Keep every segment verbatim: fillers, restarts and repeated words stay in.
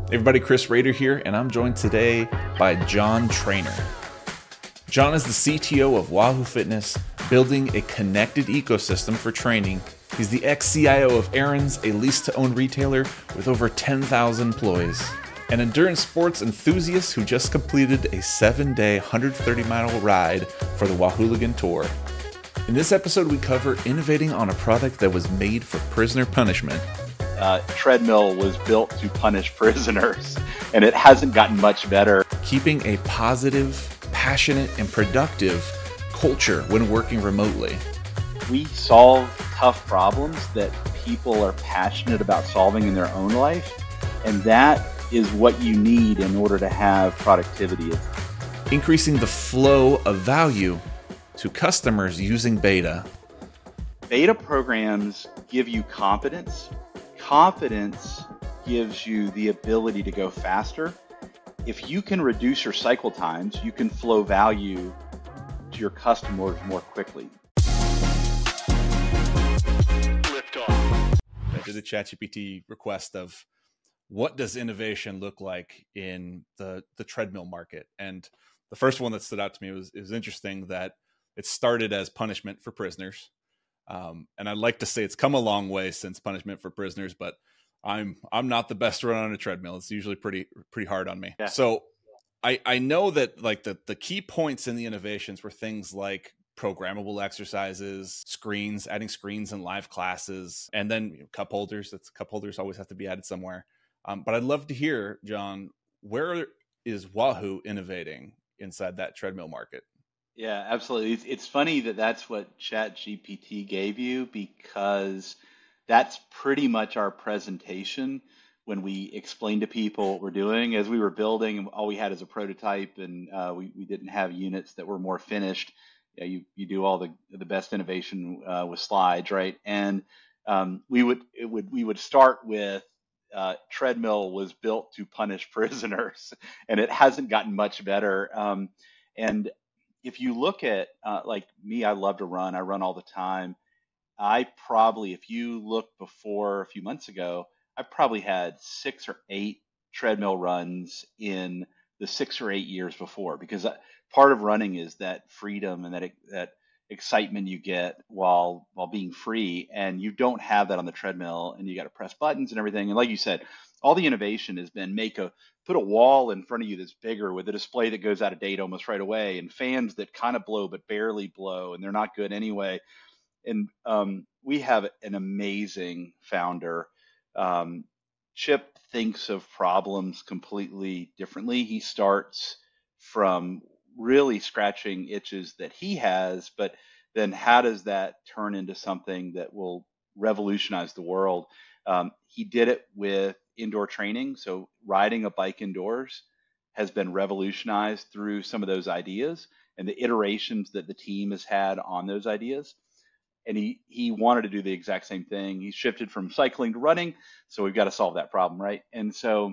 Hey everybody, Chris Rader here, and I'm joined today by John Trainer. John is the C T O of Wahoo Fitness, building a connected ecosystem for training. He's the ex-C I O of Aaron's, a lease-to-own retailer with over ten thousand employees. An endurance sports enthusiast who just completed a seven-day, one hundred thirty mile ride for the Wahhooligan Tour. In this episode, we cover innovating on a product that was made for prisoner punishment. Uh, treadmill was built to punish prisoners, and it hasn't gotten much better. Keeping a positive, passionate, and productive culture when working remotely. We solve tough problems that people are passionate about solving in their own life, and that is what you need in order to have productivity. Increasing the flow of value to customers using beta. Beta programs give you competence. Confidence gives you the ability to go faster. If you can reduce your cycle times, you can flow value to your customers more quickly. I did a ChatGPT request of what does innovation look like in the, the treadmill market? And the first one that stood out to me was, it was interesting that it started as punishment for prisoners. Um, and I'd like to say it's come a long way since punishment for prisoners, but I'm I'm not the best run on a treadmill. It's usually pretty pretty hard on me. Yeah. So I I know that like the the key points in the innovations were things like programmable exercises, screens, adding screens in live classes, and then you know, cup holders. That's cup holders always have to be added somewhere. Um, but I'd love to hear, John, where is Wahoo innovating inside that treadmill market? Yeah, absolutely. It's, it's funny that that's what ChatGPT gave you, because that's pretty much our presentation when we explain to people what we're doing. As we were building, all we had is a prototype, and uh, we, we didn't have units that were more finished. You, know, you, you do all the the best innovation uh, with slides, right? And um, we would it would we would start with uh, treadmill was built to punish prisoners, and it hasn't gotten much better. Um, and if you look at uh, like me, I love to run. I run all the time. I probably, if you look before a few months ago, I probably had six or eight treadmill runs in the six or eight years before, because part of running is that freedom and that that excitement you get while while being free, and you don't have that on the treadmill, and you got to press buttons and everything. And like you said, all the innovation has been make a put a wall in front of you that's bigger with a display that goes out of date almost right away, and fans that kind of blow but barely blow, and they're not good anyway. And um, we have an amazing founder. Um, Chip thinks of problems completely differently. He starts from really scratching itches that he has, but then how does that turn into something that will revolutionize the world? Um, he did it with indoor training. So riding a bike indoors has been revolutionized through some of those ideas and the iterations that the team has had on those ideas. And he, he wanted to do the exact same thing. He shifted from cycling to running. So we've got to solve that problem, right? And so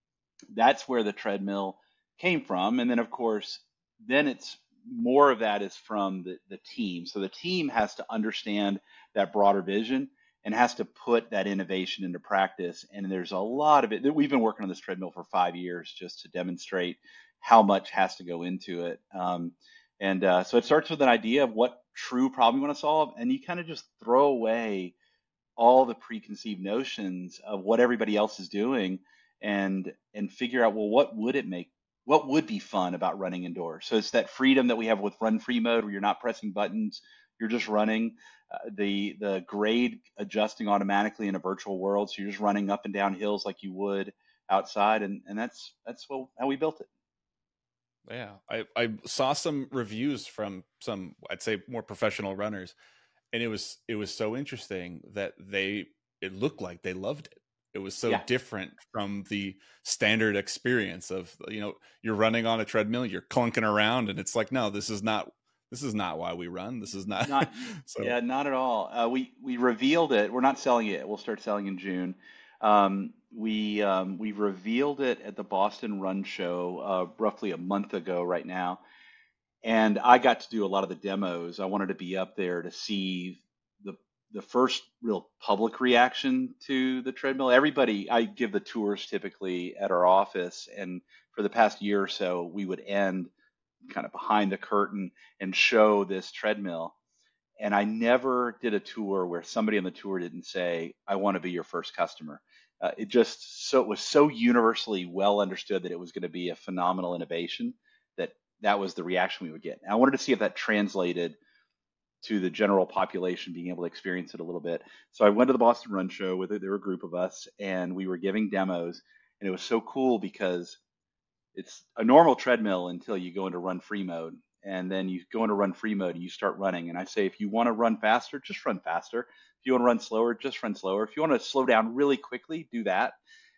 that's where the treadmill came from. And then, of course, then it's more of that is from the, the team. So the team has to understand that broader vision and has to put that innovation into practice. And there's a lot of it. We've been working on this treadmill for five years just to demonstrate how much has to go into it. Um, and uh, so it starts with an idea of what true problem you want to solve, and you kind of just throw away all the preconceived notions of what everybody else is doing, and and figure out, well, what would it make, what would be fun about running indoors? So it's that freedom that we have with run free mode, where you're not pressing buttons, you're just running. Uh, the the grade adjusting automatically in a virtual world, so you're just running up and down hills like you would outside, and and that's that's what, how we built it. Yeah, I, I saw some reviews from some, I'd say, more professional runners, and it was it was so interesting that they it looked like they loved it. It was so Yeah. different from the standard experience of, you know, you're running on a treadmill, you're clunking around, and it's like, no, this is not this is not why we run. This is not. Not so yeah, not at all. Uh, we we revealed it. We're not selling it. We'll start selling in June. Um, we um, we revealed it at the Boston Run Show uh, roughly a month ago right now, and I got to do a lot of the demos. I wanted to be up there to see the the first real public reaction to the treadmill. Everybody, I give the tours typically at our office, and for the past year or so, we would end kind of behind the curtain and show this treadmill. And I never did a tour where somebody on the tour didn't say, "I want to be your first customer." Uh, it just so it was so universally well understood that it was going to be a phenomenal innovation that that was the reaction we would get. And I wanted to see if that translated to the general population being able to experience it a little bit. So I went to the Boston Run Show with it. There were a group of us, and we were giving demos, and it was so cool because it's a normal treadmill until you go into run free mode. And then you go into run free mode and you start running. And I say, if you want to run faster, just run faster. If you want to run slower, just run slower. If you want to slow down really quickly, do that.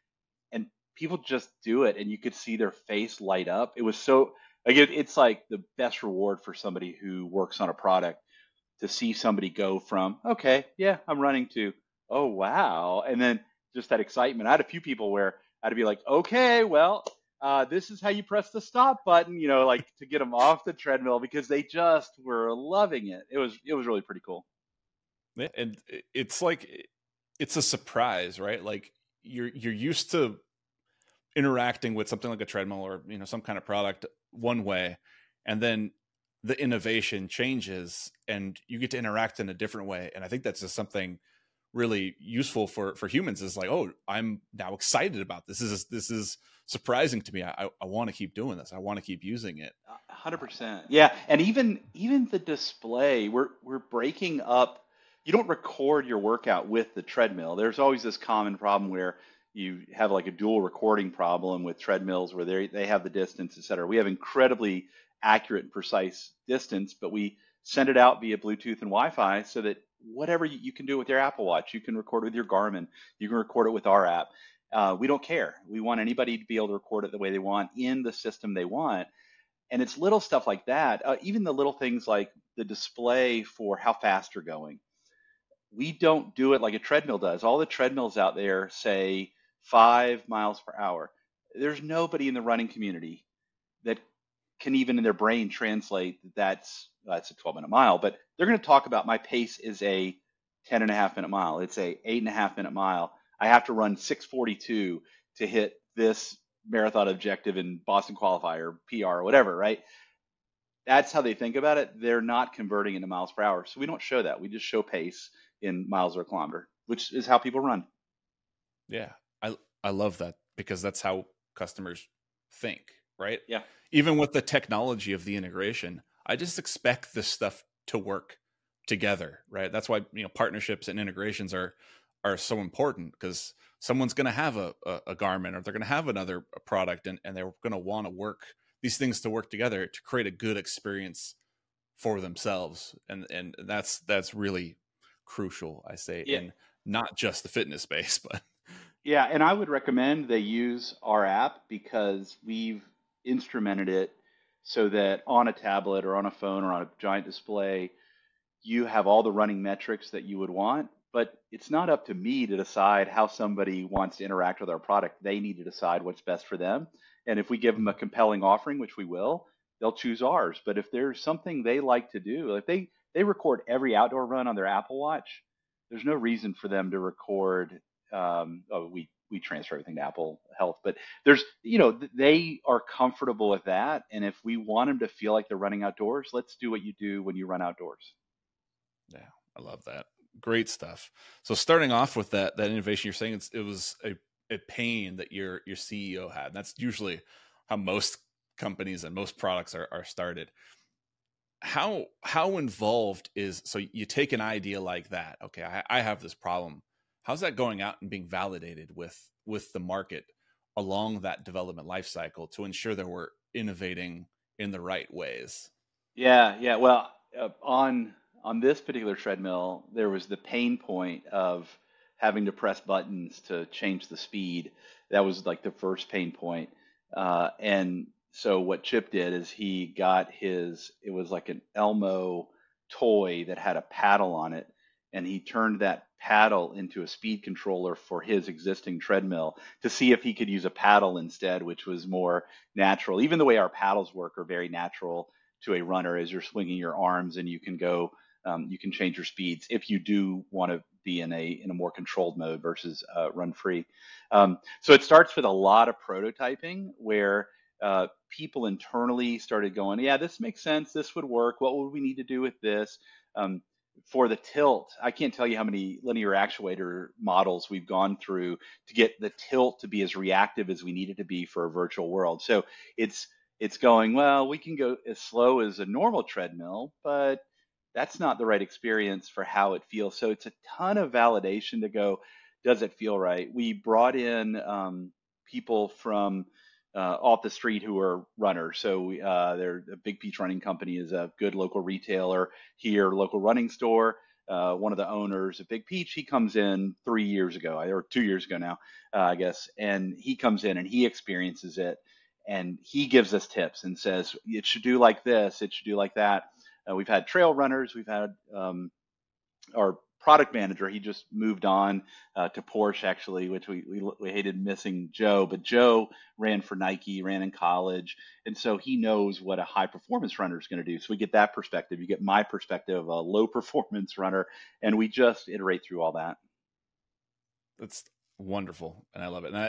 And people just do it. And you could see their face light up. It was so, like, it, it's like the best reward for somebody who works on a product to see somebody go from, okay, yeah, I'm running, to, oh, wow. And then just that excitement. I had a few people where I'd be like, okay, well, uh, this is how you press the stop button, you know, like to get them off the treadmill, because they just were loving it. It was, it was really pretty cool. Yeah, and it's like, it's a surprise, right? Like you're, you're used to interacting with something like a treadmill or, you know, some kind of product one way, and then the innovation changes and you get to interact in a different way. And I think that's just something really useful for, for humans, is like, oh, I'm now excited about this. This is, this is surprising to me. I, I want to keep doing this. I want to keep using it. one hundred percent. Yeah. And even, even the display, we're, we're breaking up. You don't record your workout with the treadmill. There's always this common problem where you have like a dual recording problem with treadmills where they they have the distance, et cetera. We have incredibly accurate and precise distance, but we send it out via Bluetooth and Wi-Fi so that whatever you, you can do with your Apple Watch, you can record with your Garmin, you can record it with our app. Uh, we don't care. We want anybody to be able to record it the way they want in the system they want. And it's little stuff like that. Uh, even the little things like the display for how fast you're going. We don't do it like a treadmill does. All the treadmills out there say five miles per hour. There's nobody in the running community that can even in their brain translate that that's, that's a twelve minute mile, but they're going to talk about my pace is a ten and a half minute mile. It's a eight and a half minute mile. I have to run six forty-two to hit this marathon objective in Boston qualifier, P R, or whatever, right? That's how they think about it. They're not converting into miles per hour. So we don't show that. We just show pace in miles or a kilometer, which is how people run. Yeah. I, I love that, because that's how customers think, right? Yeah. Even with the technology of the integration, I just expect this stuff to work together, right? That's why, you know, partnerships and integrations are, are so important, because someone's going to have a, a, a Garmin, or they're going to have another product, and, and they're going to want to work these things to work together to create a good experience for themselves. And, and that's, that's really crucial, I say, Yeah. in not just the fitness space, but Yeah, and I would recommend they use our app because we've instrumented it so that on a tablet or on a phone or on a giant display, you have all the running metrics that you would want. But it's not up to me to decide how somebody wants to interact with our product. They need to decide what's best for them. And if we give them a compelling offering, which we will, they'll choose ours. But if there's something they like to do, if they, they record every outdoor run on their Apple Watch, there's no reason for them to record. Um, oh, we we transfer everything to Apple Health, but there's, you know, they are comfortable with that. And if we want them to feel like they're running outdoors, let's do what you do when you run outdoors. Yeah, I love that. Great stuff. So starting off with that that innovation, you're saying it's, it was a, a pain that your your C E O had. And that's usually how most companies and most products are, are started. How how involved is, so you take an idea like that, okay, I, I have this problem. How's that going out and being validated with with the market along that development life cycle to ensure that we're innovating in the right ways? Yeah, yeah. Well, uh, on on this particular treadmill, there was the pain point of having to press buttons to change the speed. That was like the first pain point. Uh, and so what Chip did is he got his, it was like an Elmo toy that had a paddle on it, and he turned that paddle into a speed controller for his existing treadmill to see if he could use a paddle instead, which was more natural. Even the way our paddles work are very natural to a runner, as you're swinging your arms and you can go Um, you can change your speeds if you do want to be in a in a more controlled mode versus uh, run free. Um, so it starts with a lot of prototyping where uh, people internally started going, yeah, this makes sense. This would work. What would we need to do with this? Um, for the tilt, I can't tell you how many linear actuator models we've gone through to get the tilt to be as reactive as we need it to be for a virtual world. So it's it's going, well, we can go as slow as a normal treadmill, but that's not the right experience for how it feels. So it's a ton of validation to go, does it feel right? We brought in um, people from uh, off the street who are runners. So uh, they're a Big Peach Running Company is a good local retailer here, local running store. Uh, one of the owners of Big Peach, he comes in three years ago, or two years ago now, uh, I guess, and he comes in and he experiences it, and he gives us tips and says it should do like this, it should do like that. Uh, we've had trail runners, we've had um, our product manager, he just moved on uh, to Porsche actually, which we, we we hated missing Joe, but Joe ran for Nike, ran in college, and so he knows what a high performance runner is going to do. So we get that perspective. You get my perspective of a low performance runner, and we just iterate through all that. That's wonderful, and I love it. And I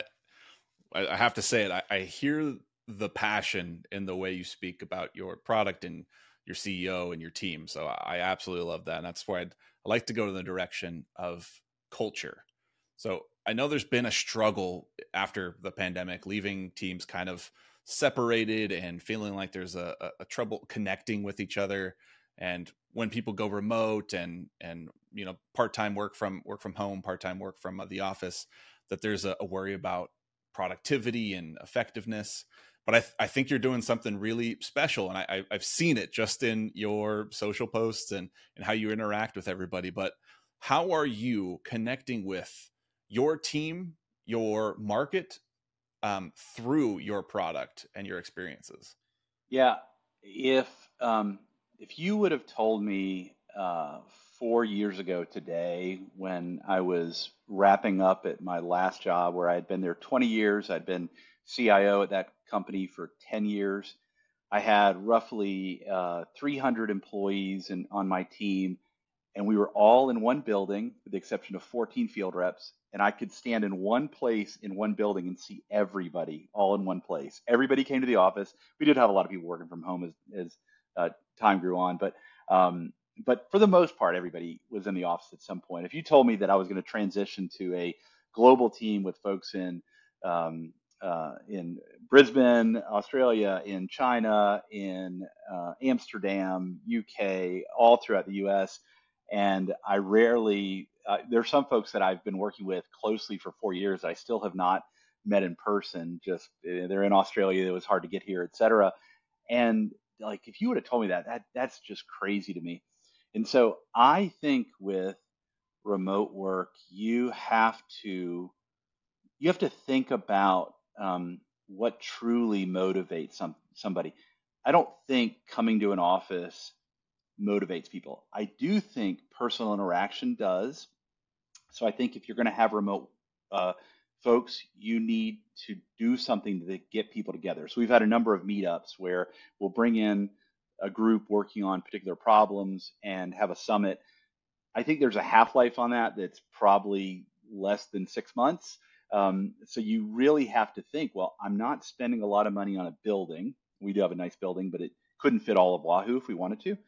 I have to say it. I, I hear the passion in the way you speak about your product and your C E O and your team. So I absolutely love that. And that's why I'd, I like to go to the direction of culture. So I know there's been a struggle after the pandemic, leaving teams kind of separated and feeling like there's a, a, a trouble connecting with each other. And when people go remote and, and, you know, part-time work from work from home, part-time work from the office, that there's a, a worry about productivity and effectiveness. But I, th- I think you're doing something really special. And I, I've seen it just in your social posts and, and how you interact with everybody. But how are you connecting with your team, your market, um, through your product and your experiences? Yeah, if um, if you would have told me uh, four years ago today, when I was wrapping up at my last job where I had been there twenty years, I'd been C I O at that company for ten years. I had roughly uh, three hundred employees in, on my team, and we were all in one building, with the exception of fourteen field reps. And I could stand in one place in one building and see everybody all in one place. Everybody came to the office. We did have a lot of people working from home as, as uh, time grew on, but um, but for the most part, everybody was in the office at some point. If you told me that I was going to transition to a global team with folks in um, uh, in Brisbane, Australia, in China, in uh, Amsterdam, U K, all throughout the U S, and I rarely, uh, there's some folks that I've been working with closely for four years. I still have not met in person. Just uh, they're in Australia. It was hard to get here, et cetera. And like, if you would have told me that, that that's just crazy to me. And so I think with remote work, you have to you have to think about um, what truly motivates some somebody. I don't think coming to an office motivates people. I do think personal interaction does. So I think if you're going to have remote uh, folks, you need to do something to get people together. So we've had a number of meetups where we'll bring in a group working on particular problems and have a summit. I think there's a half-life on that that's probably less than six months. Um, so you really have to think, well, I'm not spending a lot of money on a building. We do have a nice building, but it couldn't fit all of Wahoo if we wanted to.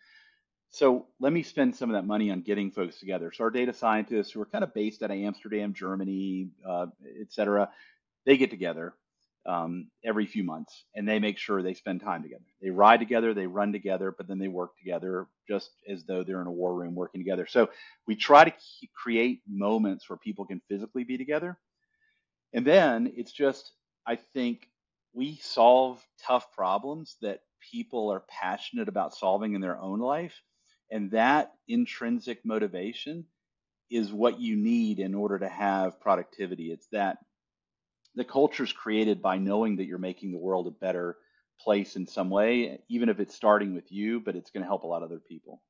So let me spend some of that money on getting folks together. So our data scientists who are kind of based out of Amsterdam, Germany, uh, et cetera, they get together um, every few months and they make sure they spend time together. They ride together, they run together, but then they work together just as though they're in a war room working together. So we try to keep, create moments where people can physically be together. And then it's just, I think we solve tough problems that people are passionate about solving in their own life. And that intrinsic motivation is what you need in order to have productivity. It's that the culture is created by knowing that you're making the world a better place in some way, even if it's starting with you, but it's going to help a lot of other people.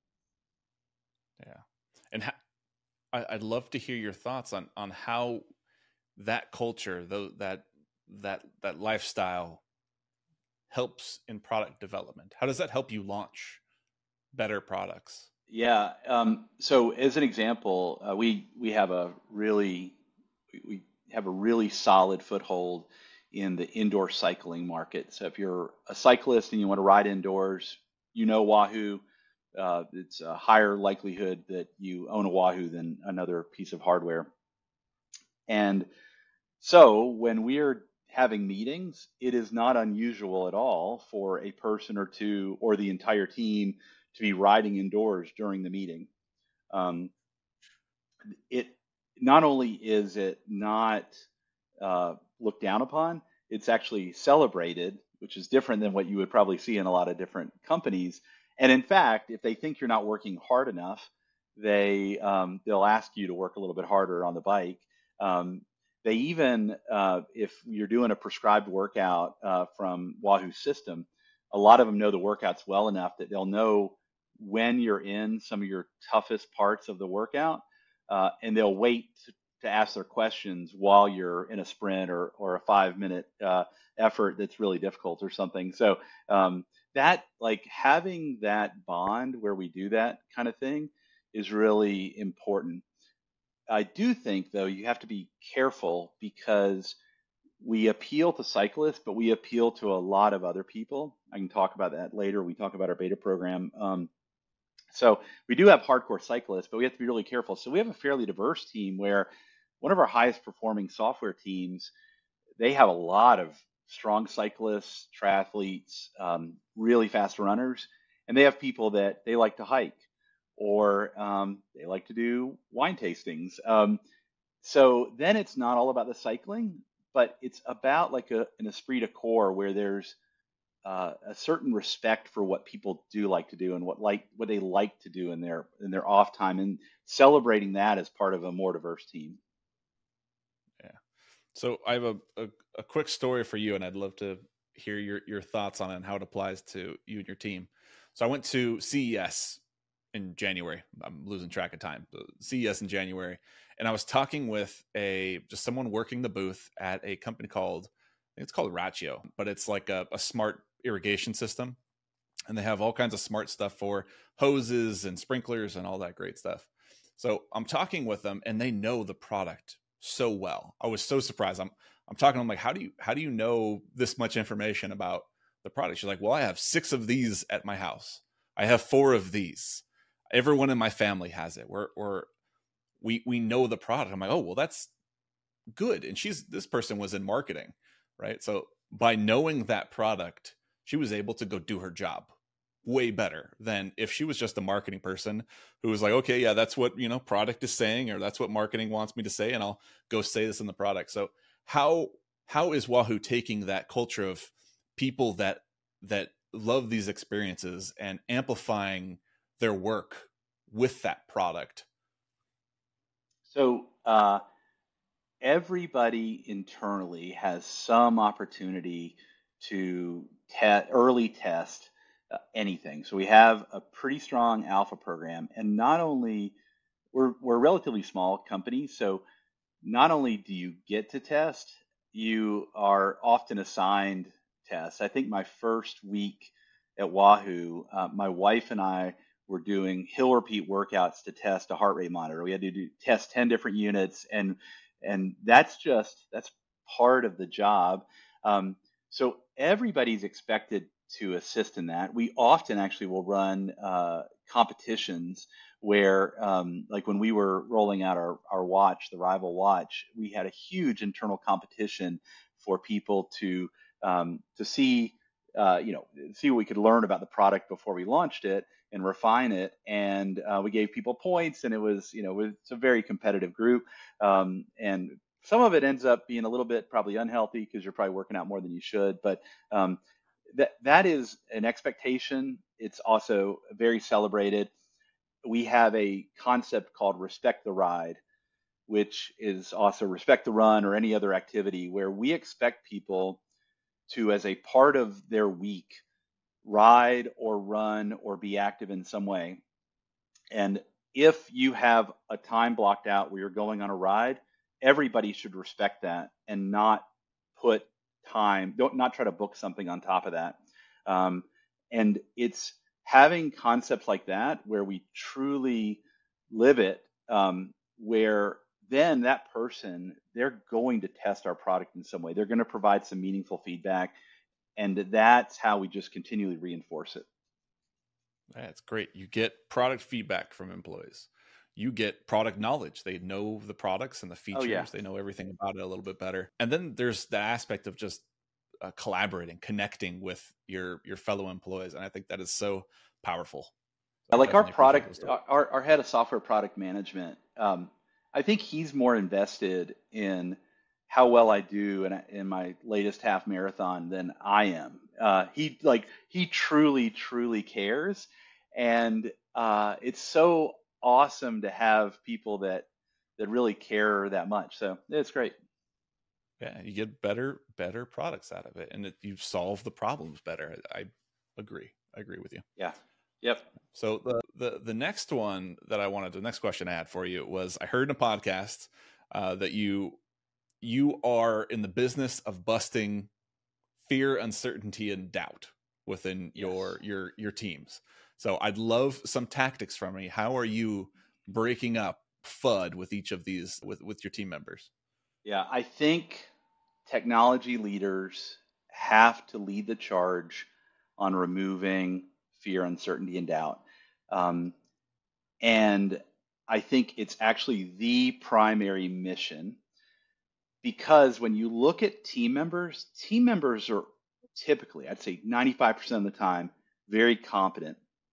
Yeah. And ha- I, I'd love to hear your thoughts on, on how that culture, though, that, that, that lifestyle helps in product development. How does that help you launch better products? Yeah. Um, so as an example, uh, we we have a really we we have a really solid foothold in the indoor cycling market. So if you're a cyclist and you want to ride indoors, you know Wahoo. Uh, it's a higher likelihood that you own a Wahoo than another piece of hardware. And so when we're having meetings, it is not unusual at all for a person or two or the entire team to be riding indoors during the meeting. Um, it not only is it not uh, looked down upon, it's actually celebrated, which is different than what you would probably see in a lot of different companies. And in fact, if they think you're not working hard enough, they um, they'll ask you to work a little bit harder on the bike. Um, they even, uh, if you're doing a prescribed workout uh, from Wahoo system, a lot of them know the workouts well enough that they'll know when you're in some of your toughest parts of the workout, uh, and they'll wait to, to ask their questions while you're in a sprint or or a five minute uh, effort that's really difficult or something. So um, that like having that bond where we do that kind of thing is really important. I do think though you have to be careful because we appeal to cyclists, but we appeal to a lot of other people. I can talk about that later. We talk about our beta program. Um, so we do have hardcore cyclists, but we have to be really careful. So we have a fairly diverse team where one of our highest performing software teams, they have a lot of strong cyclists, triathletes, um, really fast runners, and they have people that they like to hike or um, they like to do wine tastings. Um, so then it's not all about the cycling, but it's about like a, an esprit de corps where there's uh, a certain respect for what people do like to do and what like what they like to do in their in their off time and celebrating that as part of a more diverse team. Yeah. So I have a, a, a quick story for you, and I'd love to hear your, your thoughts on it and how it applies to you and your team. So I went to C E S in January. I'm losing track of time. C E S in January, and I was talking with a just someone working the booth at a company called I think it's called Ratio, but it's like a, a smart irrigation system, and they have all kinds of smart stuff for hoses and sprinklers and all that great stuff. So I'm talking with them, and they know the product so well. I was so surprised. I'm I'm talking to them like, how do you how do you know this much information about the product? She's like, well, I have six of these at my house. I have four of these. Everyone in my family has it. We're, we're we we know the product. I'm like, oh well, that's good. And she's this person was in marketing, right? So by knowing that product, she was able to go do her job way better than if she was just a marketing person who was like, okay, yeah, that's what, you know, product is saying, or that's what marketing wants me to say, and I'll go say this in the product. So how how is Wahoo taking that culture of people that that love these experiences and amplifying their work with that product? So uh, everybody internally has some opportunity to te- early test uh, anything. So we have a pretty strong alpha program, and not only we're we're a relatively small company, so not only do you get to test, you are often assigned tests. I think my first week at Wahoo, uh, my wife and I were doing hill repeat workouts to test a heart rate monitor. We had to do test ten different units, and and that's just that's part of the job. Um, so everybody's expected to assist in that. We often actually will run uh, competitions where um, like when we were rolling out our, our watch, the Rival watch, we had a huge internal competition for people to um, to see uh, you know see what we could learn about the product before we launched it and refine it. And uh, we gave people points, and it was you know it's a very competitive group. Um, and some of it ends up being a little bit probably unhealthy because you're probably working out more than you should. But um, that that is an expectation. It's also very celebrated. We have a concept called respect the ride, which is also respect the run or any other activity where we expect people to, as a part of their week, ride or run or be active in some way. And if you have a time blocked out where you're going on a ride, everybody should respect that and not put time, don't not try to book something on top of that. Um, and it's having concepts like that where we truly live it, um, where then that person, they're going to test our product in some way. They're going to provide some meaningful feedback. And that's how we just continually reinforce it. That's great. You get product feedback from employees. You get product knowledge. They know the products and the features. Oh, yeah. They know everything about it a little bit better. And then there's the aspect of just uh, collaborating, connecting with your your fellow employees. And I think that is so powerful. So I like our product, our, our head of software product management, um, I think he's more invested in how well I do in, in my latest half marathon than I am. Uh, he like he truly, truly cares. And uh, it's so awesome to have people that that really care that much. So it's great. Yeah, you get better, better products out of it, and it, you solve the problems better. I, I agree. I agree with you. Yeah. Yep. So the, the the next one that I wanted, the next question I had for you was, I heard in a podcast uh, that you you are in the business of busting fear, uncertainty, and doubt within Yes. your your your teams. So I'd love some tactics from me. How are you breaking up F U D with each of these with with your team members? Yeah, I think technology leaders have to lead the charge on removing fear, uncertainty, and doubt. Um, and I think it's actually the primary mission, because when you look at team members, team members are typically, I'd say ninety-five percent of the time, very competent,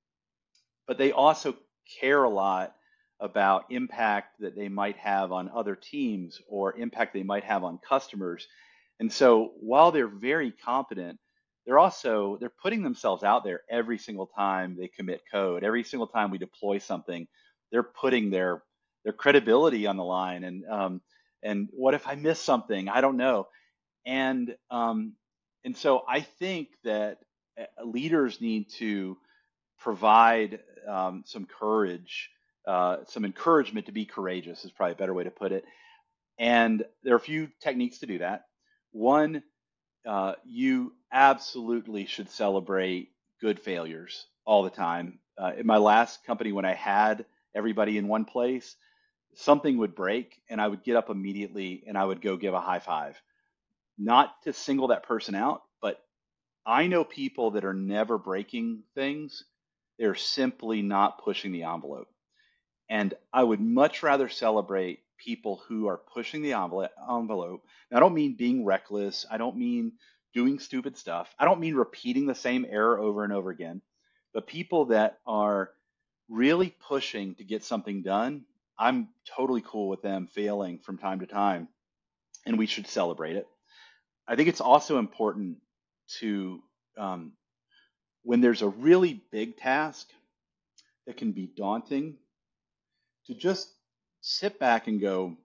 but they also care a lot about impact that they might have on other teams or impact they might have on customers. And so while they're very competent, they're also they're putting themselves out there every single time they commit code. Every single time we deploy something, they're putting their their credibility on the line. And um, and what if I miss something? I don't know. And um, and so I think that uh, leaders need to provide um, some courage, uh, some encouragement to be courageous is probably a better way to put it. And there are a few techniques to do that. One, uh, you absolutely should celebrate good failures all the time. Uh, in my last company, when I had everybody in one place, something would break and I would get up immediately and I would go give a high five. Not to single that person out, but I know people that are never breaking things. They're simply not pushing the envelope. And I would much rather celebrate people who are pushing the envelope. Now, I don't mean being reckless. I don't mean doing stupid stuff. I don't mean repeating the same error over and over again. But people that are really pushing to get something done, I'm totally cool with them failing from time to time, and we should celebrate it. I think it's also important to, um, when there's a really big task that can be daunting, to just sit back and go,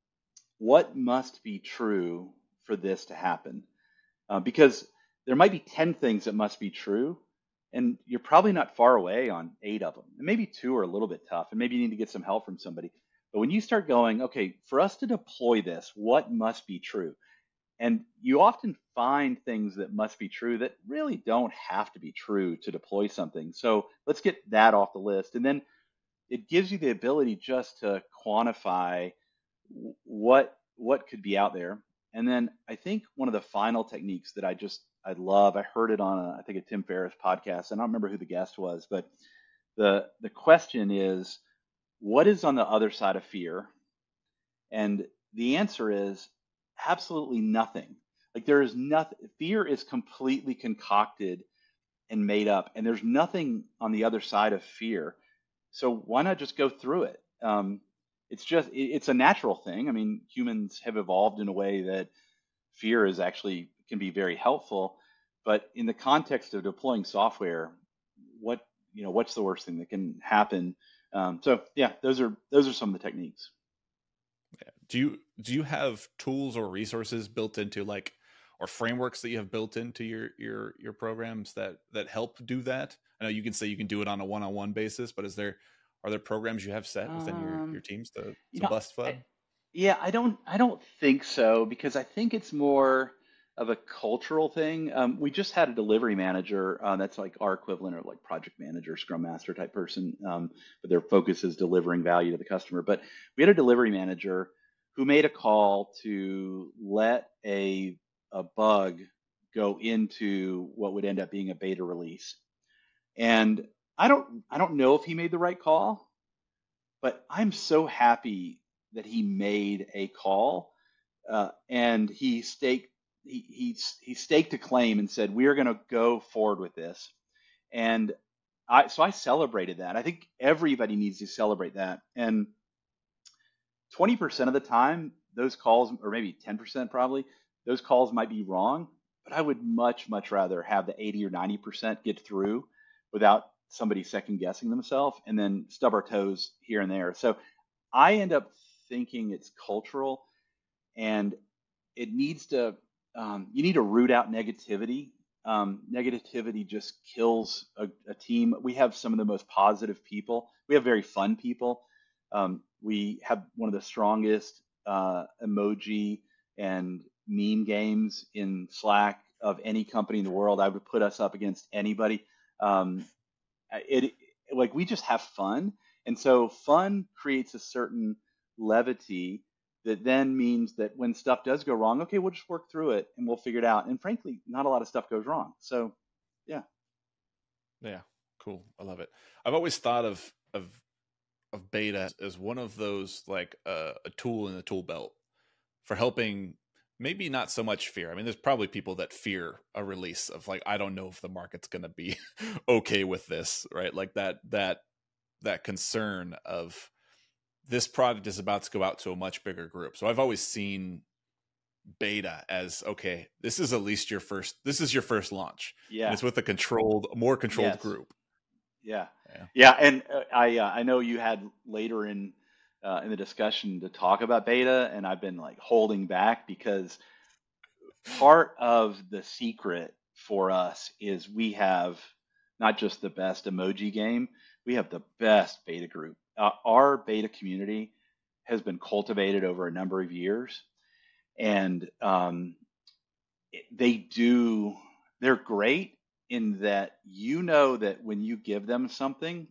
what must be true for this to happen? Uh, because there might be ten things that must be true, and you're probably not far away on eight of them. And maybe two are a little bit tough, and maybe you need to get some help from somebody. But when you start going, okay, for us to deploy this, what must be true? And you often find things that must be true that really don't have to be true to deploy something. So let's get that off the list. And then it gives you the ability just to quantify what what could be out there. And then I think one of the final techniques that I just I love, I heard it on a, I think a Tim Ferriss podcast. I don't remember who the guest was, but the the question is, what is on the other side of fear? And the answer is absolutely nothing. Like there is nothing. Fear is completely concocted and made up, and there's nothing on the other side of fear. So why not just go through it? Um, it's just it, it's a natural thing. I mean, humans have evolved in a way that fear is actually can be very helpful. But in the context of deploying software, what you know, what's the worst thing that can happen? Um, so yeah, those are those are some of the techniques. Do you do you have tools or resources built into like or frameworks that you have built into your your your programs that that help do that? I know you can say you can do it on a one-on-one basis, but is there are there programs you have set within your Um, your teams to you to know, bust F U D? I, yeah, I don't I don't think so, because I think it's more of a cultural thing. Um, we just had a delivery manager uh, that's like our equivalent of like project manager, scrum master type person, um, but their focus is delivering value to the customer. But we had a delivery manager who made a call to let a a bug go into what would end up being a beta release. And I don't I don't know if he made the right call, but I'm so happy that he made a call uh, and he staked he, he he staked a claim and said we are going to go forward with this. And I so I celebrated that. I think everybody needs to celebrate that. And twenty percent of the time, those calls, or maybe ten percent probably, those calls might be wrong, but I would much, much rather have the eighty or ninety percent get through without somebody second guessing themselves and then stub our toes here and there. So I end up thinking it's cultural and it needs to, um, you need to root out negativity. Um, negativity just kills a, a team. We have some of the most positive people. We have very fun people. Um, we have one of the strongest uh, emoji and meme games in Slack of any company in the world. I would put us up against anybody. Um, it like we just have fun, and so fun creates a certain levity that then means that when stuff does go wrong, okay, we'll just work through it and we'll figure it out. And frankly, not a lot of stuff goes wrong. So, yeah. Yeah, cool. I love it. I've always thought of of of beta as one of those like uh, a tool in the tool belt for helping. Maybe not so much fear. I mean, there's probably people that fear a release of like, I don't know if the market's going to be okay with this, right? Like that, that, that concern of this product is about to go out to a much bigger group. So I've always seen beta as, okay, this is at least your first, this is your first launch. Yeah. And it's with a controlled, more controlled Yes. group. Yeah. Yeah. Yeah. And uh, I, uh, I know you had later in, Uh, in the discussion to talk about beta, and I've been like holding back because part of the secret for us is we have not just the best emoji game, we have the best beta group. Uh, our beta community has been cultivated over a number of years, and um, it- they do, they're great in that you know that when you give them something,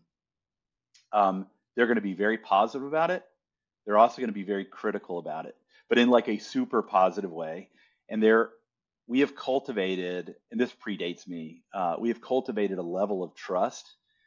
um, they're going to be very positive about it. They're also going to be very critical about it, but in like a super positive way. And they're, we have cultivated, and this predates me, uh, we have cultivated a level of trust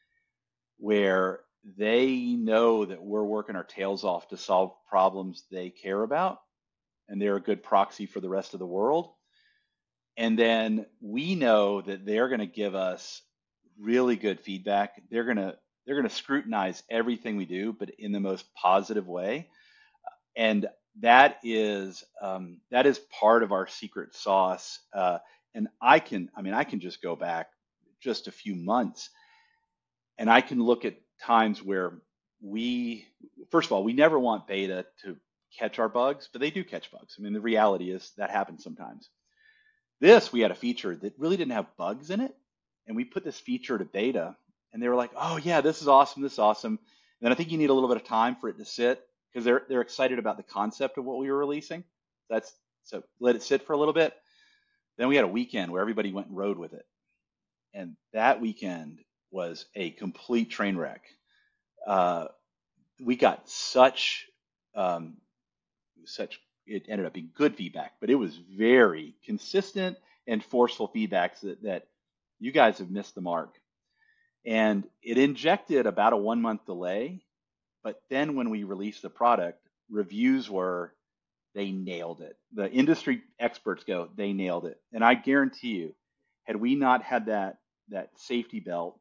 where they know that we're working our tails off to solve problems they care about, and they're a good proxy for the rest of the world. And then we know that they're going to give us really good feedback. They're going to they're going to scrutinize everything we do, but in the most positive way. And that is um, that is part of our secret sauce. Uh, and I can, I mean, I can just go back just a few months, and I can look at times where we, first of all, we never want beta to catch our bugs, but they do catch bugs. I mean, the reality is that happens sometimes. This, we had a feature that really didn't have bugs in it, and we put this feature to beta, and they were like, "Oh yeah, this is awesome, this is awesome." And then I think you need a little bit of time for it to sit because they're they're excited about the concept of what we were releasing. That's so let it sit for a little bit. Then we had a weekend where everybody went and rode with it, and that weekend was a complete train wreck. Uh, we got such um, such it ended up being good feedback, but it was very consistent and forceful feedbacks that, that you guys have missed the mark. And it injected about a one month delay. But then when we released the product, reviews were, they nailed it. The industry experts go, they nailed it. And I guarantee you, had we not had that, that safety belt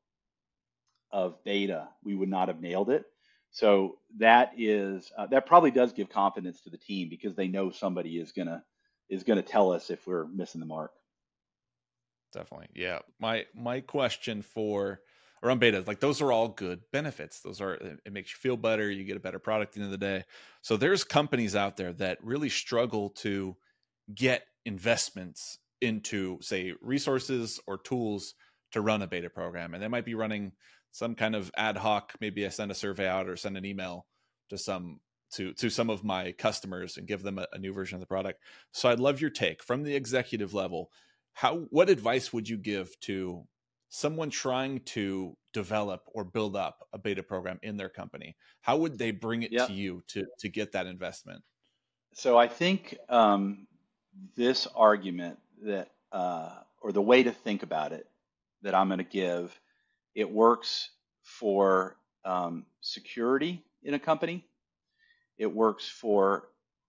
of beta, we would not have nailed it. So that is uh, that probably does give confidence to the team because they know somebody is gonna is gonna tell us if we're missing the mark. Definitely, yeah. My my question for around beta, like those are all good benefits. Those are it makes you feel better. You get a better product at the end of the day. So there's companies out there that really struggle to get investments into, say, resources or tools to run a beta program, and they might be running some kind of ad hoc, maybe I send a survey out or send an email to some to to some of my customers and give them a, a new version of the product. So I'd love your take from the executive level. How what advice would you give to someone trying to develop or build up a beta program in their company? How would they bring it Yeah. to you to to get that investment? So I think um, this argument that, uh, or the way to think about it that I'm going to give, it works for um, security in a company, it works for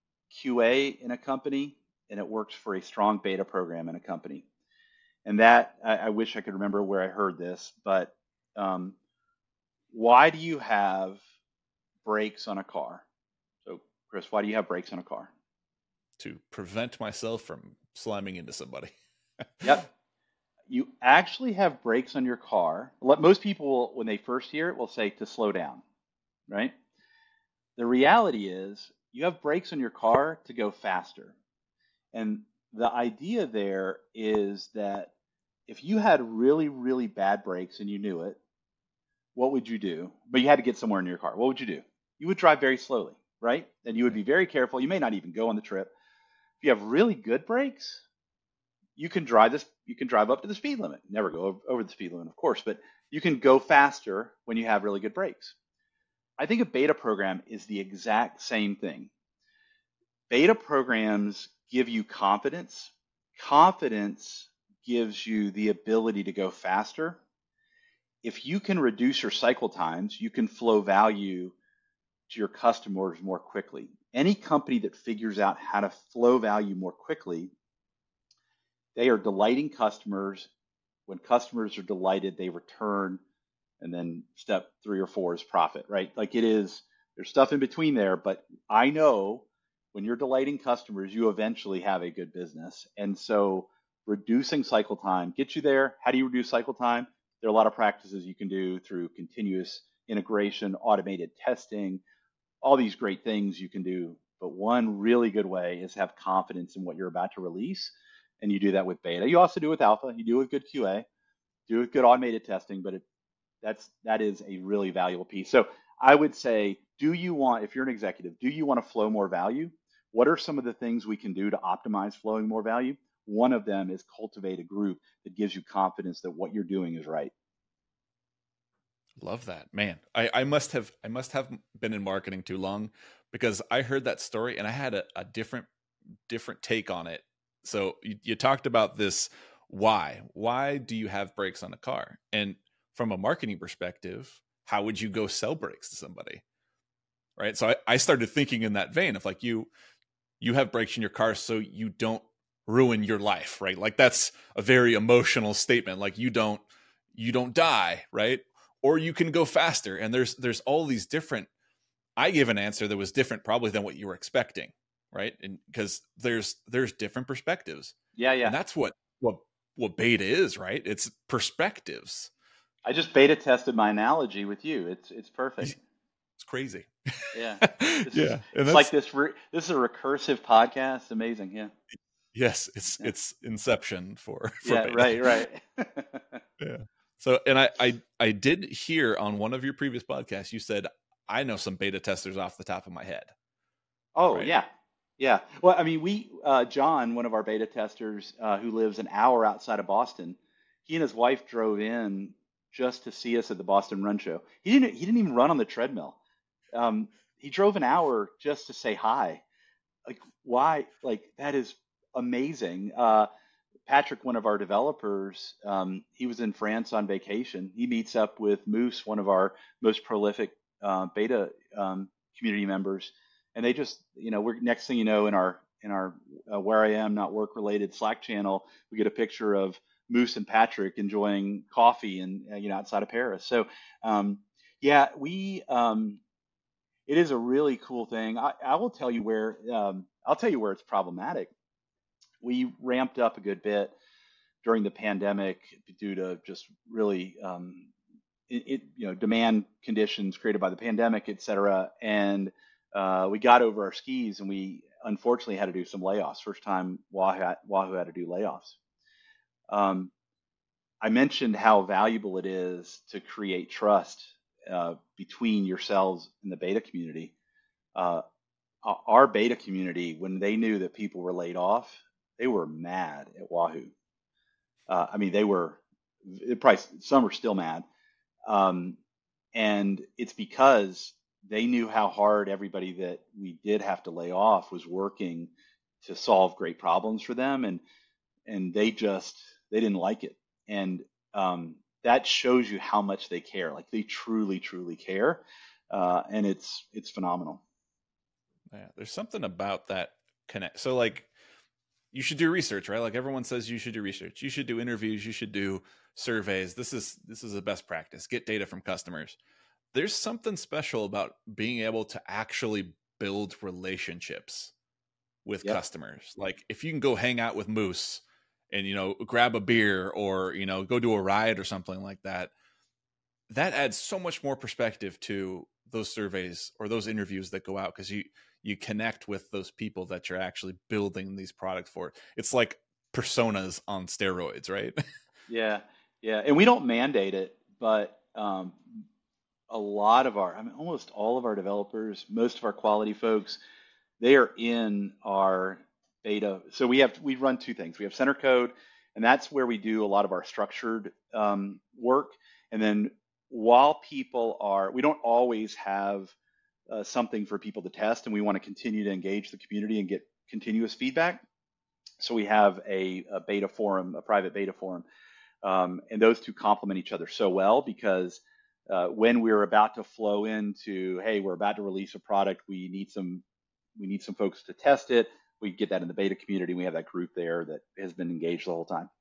Q A in a company, and it works for a strong beta program in a company. And that, I, I wish I could remember where I heard this, but um, why do you have brakes on a car? So, Chris, why do you have brakes on a car? To prevent myself from slamming into somebody. Yep. You actually have brakes on your car. What most people, when they first hear it, will say to slow down, right? The reality is you have brakes on your car to go faster. And the idea there is that if you had really, really bad brakes and you knew it, what would you do? But you had to get somewhere in your car. What would you do? You would drive very slowly, right? And you would be very careful. You may not even go on the trip. If you have really good brakes, you can drive this, you can drive up to the speed limit. Never go over the speed limit, of course, but you can go faster when you have really good brakes. I think a beta program is the exact same thing. Beta programs give you confidence. Confidence gives you the ability to go faster. If you can reduce your cycle times, you can flow value to your customers more quickly. Any company that figures out how to flow value more quickly, they are delighting customers. When customers are delighted, they return, and then step three or four is profit, right? Like it is, there's stuff in between there, but I know when you're delighting customers, you eventually have a good business. And so reducing cycle time gets you there. How do you reduce cycle time? There are a lot of practices you can do through continuous integration, automated testing, all these great things you can do. But one really good way is have confidence in what you're about to release. And you do that with beta. You also do it with alpha. You do it with good Q A, do it with good automated testing, but it, that's, that is a really valuable piece. So I would say, do you want, if you're an executive, do you want to flow more value? What are some of the things we can do to optimize flowing more value? One of them is cultivate a group that gives you confidence that what you're doing is right. Love that, man. I, I must have I must have been in marketing too long, because I heard that story and I had a, a different different take on it. So you, you talked about this. Why? Why do you have brakes on a car? And from a marketing perspective, how would you go sell brakes to somebody? Right. So I, I started thinking in that vein of like you you have brakes in your car so you don't ruin your life, right? Like that's a very emotional statement. Like you don't you don't die, right? Or you can go faster. And there's there's all these different. I gave an answer that was different probably than what you were expecting, right? And because there's there's different perspectives. Yeah, yeah. And that's what what what beta is, right? It's perspectives. I just beta tested my analogy with you. It's it's perfect. It's crazy. Yeah. This is Yeah. And it's like that's this re, this is a recursive podcast. Amazing. Yeah. yes, it's Yeah. it's inception for for Yeah, beta. right, right. Yeah. So, and I, I, I did hear on one of your previous podcasts, you said, I know some beta testers off the top of my head. Oh, Right. yeah. Yeah. Well, I mean, we, uh, John, one of our beta testers, uh, who lives an hour outside of Boston, he and his wife drove in just to see us at the Boston Run Show. He didn't, he didn't even run on the treadmill. Um, he drove an hour just to say hi. Like, why? Like, that is amazing. Uh, Patrick, one of our developers, um, he was in France on vacation. He meets up with Moose, one of our most prolific uh, beta um, community members, and they just, you know, we're next thing you know in our in our uh, where I am not work related Slack channel, we get a picture of Moose and Patrick enjoying coffee and uh, you know outside of Paris. So um, yeah, we um, it is a really cool thing. I, I will tell you where um, I'll tell you where it's problematic. We ramped up a good bit during the pandemic due to just really um, it, it, you know demand conditions created by the pandemic, et cetera. And uh, we got over our skis, and we unfortunately had to do some layoffs. First time Wahoo had, Wahoo had to do layoffs. Um, I mentioned how valuable it is to create trust uh, between yourselves and the beta community. Uh, our beta community, when they knew that people were laid off, they were mad at Wahoo. Uh, I mean, they were probably some are still mad, um, and it's because they knew how hard everybody that we did have to lay off was working to solve great problems for them, and and they just they didn't like it, and um, that shows you how much they care. Like they truly, truly care, uh, and it's it's phenomenal. Yeah, there's something about that connect. So like you should do research, right? Like everyone says you should do research. You should do interviews, you should do surveys. This is this is a best practice. Get data from customers. There's something special about being able to actually build relationships with Yep. customers. Like if you can go hang out with Moose and, you know, grab a beer or, you know, go do a ride or something like that, that adds so much more perspective to those surveys or those interviews that go out, because you you connect with those people that you're actually building these products for. It's like personas on steroids, right? Yeah, yeah, and we don't mandate it, but um, a lot of our, I mean, almost all of our developers, most of our quality folks, they are in our beta. So we have we run two things. We have Center Code, and that's where we do a lot of our structured um, work. And then while people are, we don't always have uh, something for people to test, and we want to continue to engage the community and get continuous feedback. So we have a, a beta forum, a private beta forum, um, and those two complement each other so well because uh, when we're about to flow into, hey, we're about to release a product, we need some we need some folks to test it. We get that in the beta community. We have that group there that has been engaged the whole time.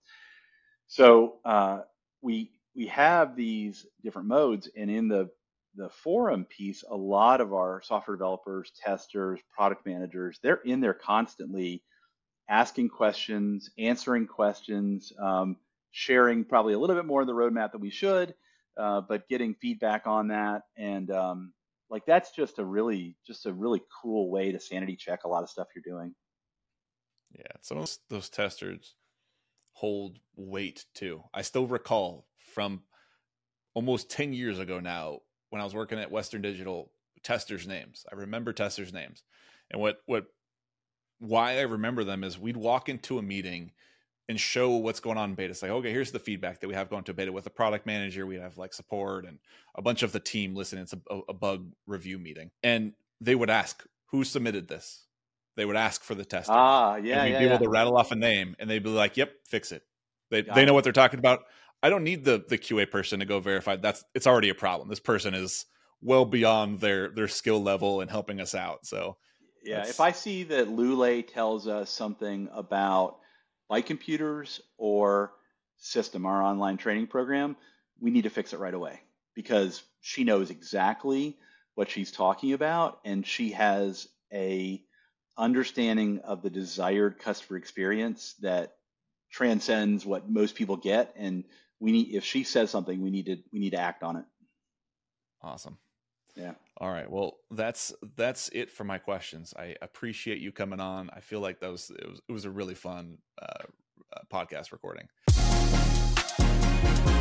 So uh, we we have these different modes, and in the the forum piece, a lot of our software developers, testers, product managers, they're in there constantly asking questions, answering questions, um, sharing probably a little bit more of the roadmap than we should, uh, but getting feedback on that. And um, like that's just a really, just a really cool way to sanity check a lot of stuff you're doing. Yeah, some of those, those testers hold weight too. I still recall from almost ten years ago now when I was working at Western Digital, testers' names. I remember testers' names. And what what why I remember them is we'd walk into a meeting and show what's going on in beta. It's like, okay, here's the feedback that we have going to beta with a product manager. We'd have like support and a bunch of the team listening. It's a, a bug review meeting. And they would ask, who submitted this? They would ask for the tester. Ah, yeah, and we'd yeah, be able yeah. to rattle off a name and they'd be like, yep, fix it. They Got they know it. what they're talking about. I don't need the the Q A person to go verify. That's it's already a problem. This person is well beyond their their skill level and helping us out. So Yeah, if that's I see that Lule tells us something about Light Computers or System, our online training program, we need to fix it right away because she knows exactly what she's talking about and she has a understanding of the desired customer experience that transcends what most people get. And we need, if she says something, we need to we need to act on it. awesome. Yeah. All right. Well, that's that's it for my questions. I appreciate you coming on. I feel like that was it was, it was a really fun uh, uh, podcast recording.